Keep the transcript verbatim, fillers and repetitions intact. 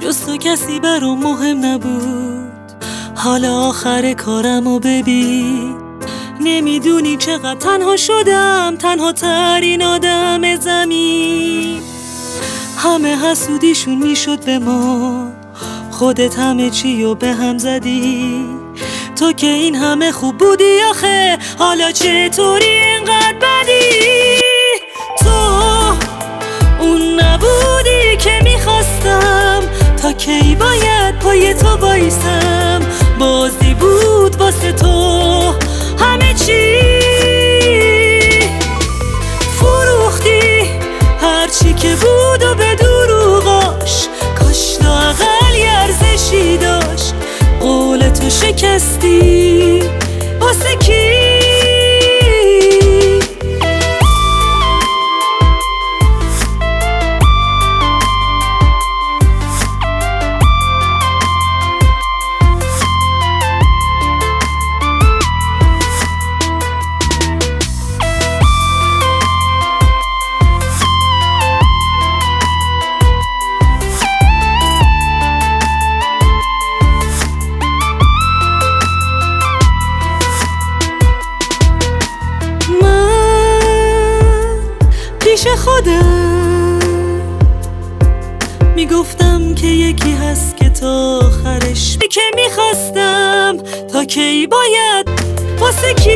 جز تو کسی برام مهم نبود. حالا آخر کارمو ببین، نمیدونی چقدر تنها شدم، تنها ترین آدم زمین. همه حسودیشون میشد به ما، خودت همه چی رو به هم زدی. تو که این همه خوب بودی آخه، حالا چطوری اینقدر بدی؟ تو اون نبودی که میخواستم، تا کی باید پای تو بایستم؟ بازی بود واسه تو همه چی، فروختی هرچی که بود و به دروغاش، کاش لااقل یه ارزشی داشت. قول تو شکستی واسه کی؟ پیش خودم میگفتم که یکی هست که تا آخرش، که میخواستم تا کی باید واسه کی